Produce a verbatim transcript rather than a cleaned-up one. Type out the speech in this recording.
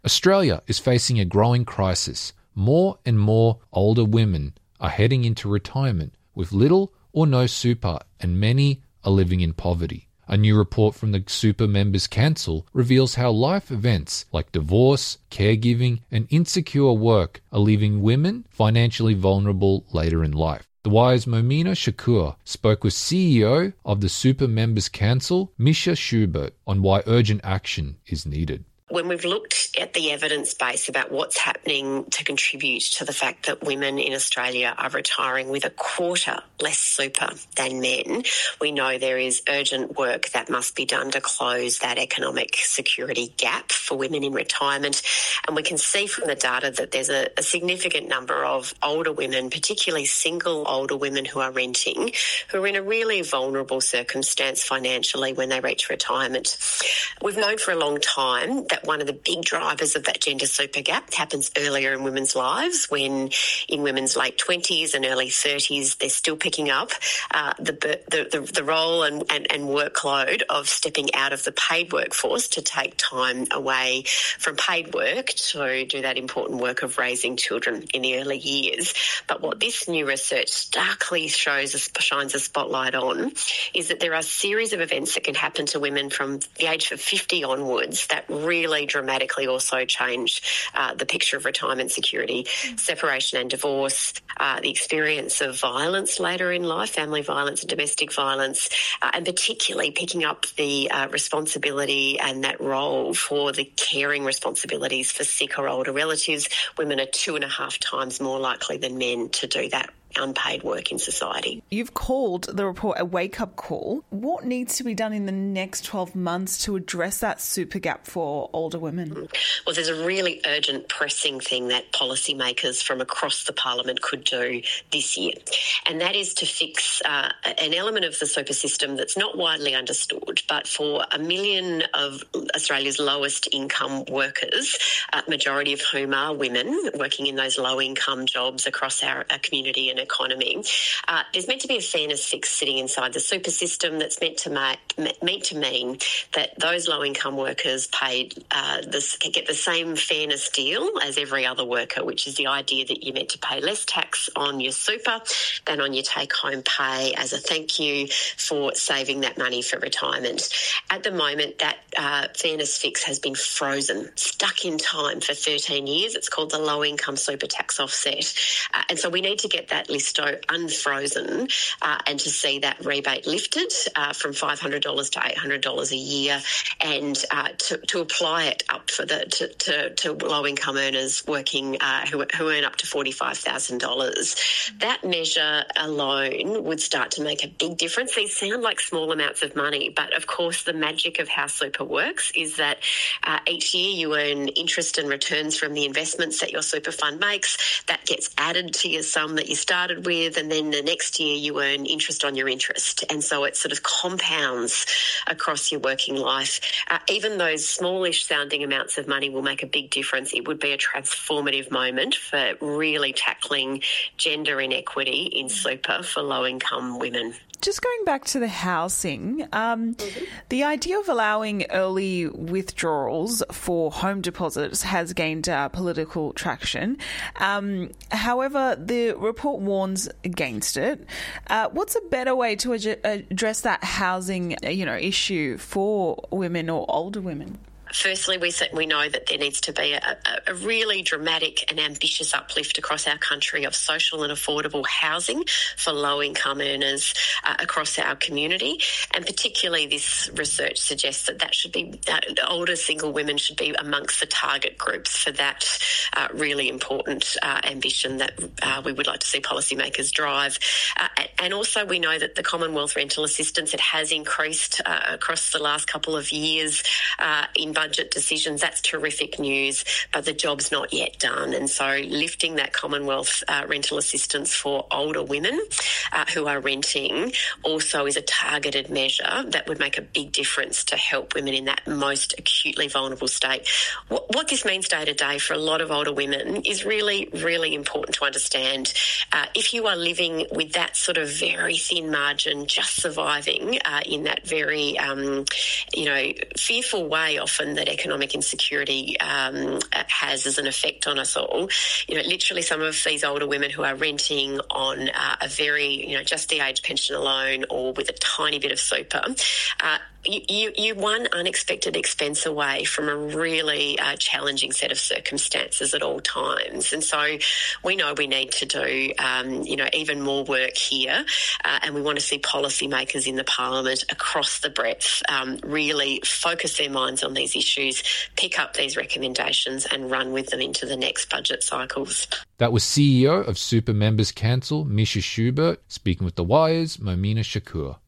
Australia is facing a growing crisis. More and more older women are heading into retirement with little or no super, and many are living in poverty. A new report from the Super Members Council reveals how life events like divorce, caregiving, and insecure work are leaving women financially vulnerable later in life. The Wire's Momina Shakur spoke with C E O of the Super Members Council, Misha Schubert, on why urgent action is needed. When we've looked at the evidence base about what's happening to contribute to the fact that women in Australia are retiring with a quarter less super than men, we know there is urgent work that must be done to close that economic security gap for women in retirement. And we can see from the data that there's a, a significant number of older women, particularly single older women who are renting, who are in a really vulnerable circumstance financially when they reach retirement. We've known for a long time that one of the big drivers of that gender super gap happens earlier in women's lives, when in women's late twenties and early thirties they're still picking up uh, the, the, the the role and, and, and workload of stepping out of the paid workforce to take time away from paid work to do that important work of raising children in the early years. But what this new research starkly shows, shines a spotlight on, is that there are a series of events that can happen to women from the age of fifty onwards that really dramatically also change uh, the picture of retirement security. Mm. Separation and divorce, uh, the experience of violence later in life, family violence and domestic violence, uh, and particularly picking up the uh, responsibility and that role for the caring responsibilities for sick or older relatives. Women are two and a half times more likely than men to do that unpaid work in society. You've called the report a wake-up call. What needs to be done in the next twelve months to address that super gap for older women? Well, there's a really urgent, pressing thing that policymakers from across the parliament could do this year, and that is to fix uh, an element of the super system that's not widely understood, but for a million of Australia's lowest income workers, a majority of whom are women working in those low-income jobs across our, our community and economy. Uh, there's meant to be a fairness fix sitting inside the super system that's meant to ma- meant to mean that those low-income workers paid uh, this, get the same fairness deal as every other worker, which is the idea that you're meant to pay less tax on your super than on your take-home pay as a thank you for saving that money for retirement. At the moment, that uh, fairness fix has been frozen, stuck in time for thirteen years. It's called the low-income super tax offset. Uh, and so we need to get that listo unfrozen uh, and to see that rebate lifted uh, from five hundred dollars to eight hundred dollars a year, and uh, to, to apply it up for the to, to, to low-income earners working uh, who, who earn up to forty-five thousand dollars. That measure alone would start to make a big difference. These sound like small amounts of money, but of course the magic of how super works is that uh, each year you earn interest and returns from the investments that your super fund makes. That gets added to your sum that you started with, and then the next year you earn interest on your interest. And so it sort of compounds across your working life. Uh, even those smallish sounding amounts of money will make a big difference. It would be a transformative moment for really tackling gender inequity in super for low-income women. Just going back to the housing, um, mm-hmm. the idea of allowing early withdrawals for home deposits has gained uh, political traction. Um, however, the report warns against it. Uh, what's a better way to ad- address that housing, you know, issue for women or older women? Firstly, we we know that there needs to be a, a really dramatic and ambitious uplift across our country of social and affordable housing for low-income earners uh, across our community. And particularly this research suggests that that should be, uh, older single women should be amongst the target groups for that uh, really important uh, ambition that uh, we would like to see policymakers drive. Uh, and also we know that the Commonwealth Rental Assistance, it has increased uh, across the last couple of years uh, in budget decisions. That's terrific news, but the job's not yet done. And so lifting that Commonwealth uh, rental assistance for older women uh, who are renting also is a targeted measure that would make a big difference to help women in that most acutely vulnerable state. What, what this means day to day for a lot of older women is really, really important to understand. Uh, if you are living with that sort of very thin margin, just surviving uh, in that very, um, you know, fearful way often burden that economic insecurity um, has as an effect on us all. You know, literally some of these older women who are renting on uh, a very, you know, just the age pension alone or with a tiny bit of super, uh, you, you, you one unexpected expense away from a really uh, challenging set of circumstances at all times. And so we know we need to do, um, you know, even more work here, uh, and we want to see policymakers in the Parliament across the breadth um, really focus their minds on these issues, pick up these recommendations and run with them into the next budget cycles. That was C E O of Super Members Council, Misha Schubert, speaking with The Wire's Momina Shakur.